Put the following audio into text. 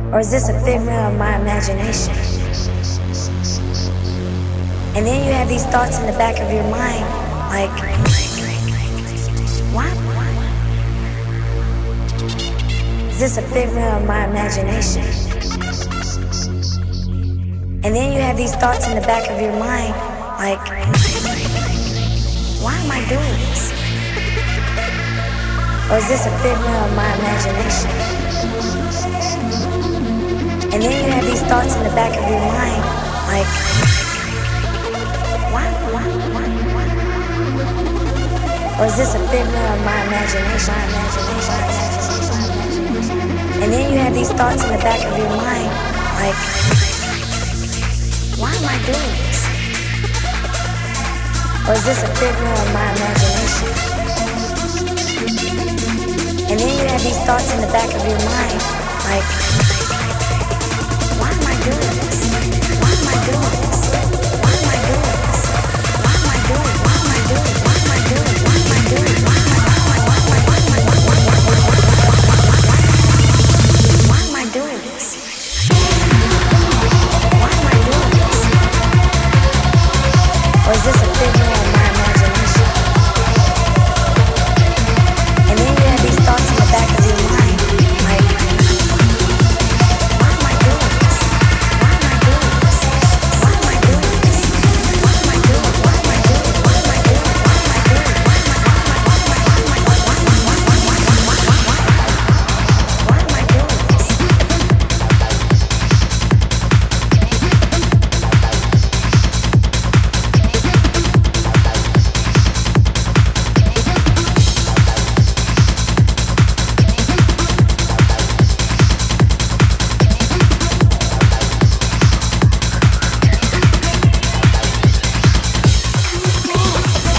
Or is this a figment of my imagination? And then you have these thoughts in the back of your mind, like, what? Is this a figment of my imagination? And then you have these thoughts in the back of your mind, like, why am I doing this? Or is this a figment of my imagination? And then you have these thoughts in the back of your mind, like, why? Or is this a figment of my imagination? And then you have these thoughts in the back of your mind, like, why am I doing this? Or is this a figment of my imagination? And then you have these thoughts in the back of your mind, like, why am I doing this? Why am I doing this? Why am I doing this? Why am I doing it? Why am I doing it? Why am I doing it? Why am I doing it? Why am I doing this? Why am I doing this? Or is this a figment